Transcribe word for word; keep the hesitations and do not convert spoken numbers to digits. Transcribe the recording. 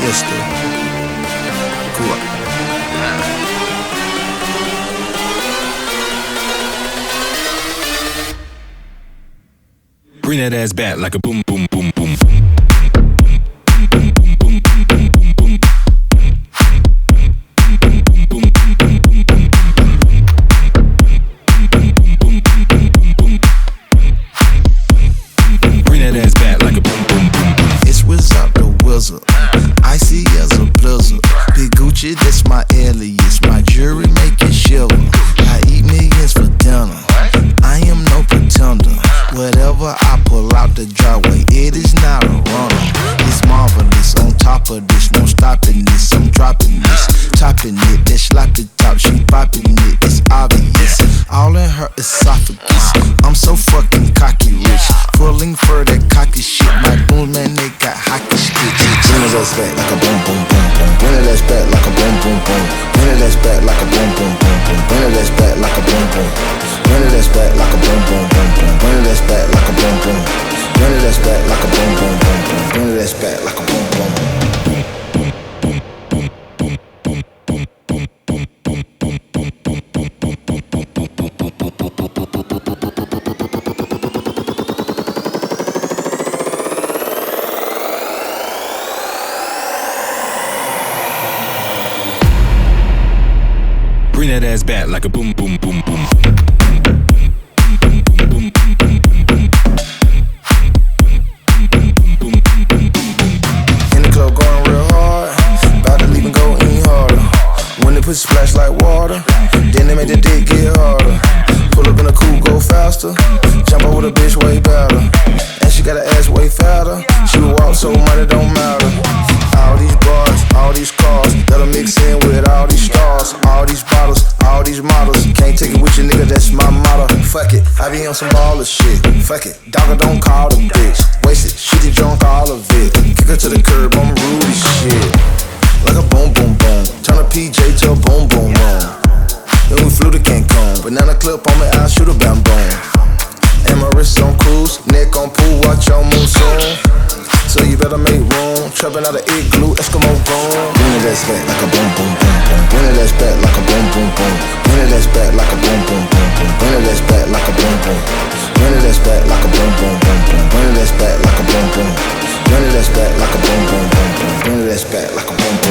Mister Cool. Bring that ass back like a boom, boom, boom, boom. Bring that ass back like a boom, boom, boom, boom. It's Wizard the Wizard, icy as a blizzard. Big Gucci, that's my alias. My jewelry make it shiver. I eat millions for dinner. I am no pretender. Whatever I pull out the driveway, it is not a runner. It's marvelous. On top of this, no stopping this. I'm dropping this, topping it. That sloppy top, she popping it. It's obvious. All in her esophagus. I'm so fucking cocky rich. Pulling for that cocky shit. My boom man, they got hockey sticks. Bring it ass back like a boom, boom, boom, boom. Bring it ass back like a boom, boom, boom. Bring it ass back like a boom, boom, boom, boom. Bring it ass back like a boom, boom. Bring it ass back like a boom, boom, boom, boom. Bring it ass back like a boom, boom. Bring it ass back like a boom, boom, boom, boom. Bring it ass back like a boom, boom. Bring that ass back like a boom, boom, boom, boom. In the club going real hard, about to leave and go even harder. When they put splash like water, then they make the dick get harder. Pull up in a coupe, go faster. Jump over the bitch way better. And she got her ass way fatter. She will walk so money don't matter. All these bars, all these cars, that'll mix in with all these stars. All these bottles, all these models. Can't take it with you, nigga, that's my motto. Fuck it, I be on some baller shit. Fuck it, dogger don't call the bitch. Waste it, she did drunk all of it. Kick her to the curb, I'm rude as shit. Like a boom, boom, boom. Turn a P J to a boom, boom, boom. Then we flew to Cancun. Banana clip on me, I'll shoot a bam, boom. And my wrist on cruise, neck on pool, watch your moon soon. So you better make room. Trapping out of igloo, Eskimo gone. Bring it ass back like a boom, boom, boom, boom. Bring it ass back like a boom, boom, boom. Bring it ass back like a boom, boom, boom, boom. Bring it ass back like a boom, boom. Bring it ass back like a boom, boom, boom, boom. Bring it ass back like a boom, boom. Bring it ass back like a boom, boom, boom, boom. Bring it ass back like a boom, boom.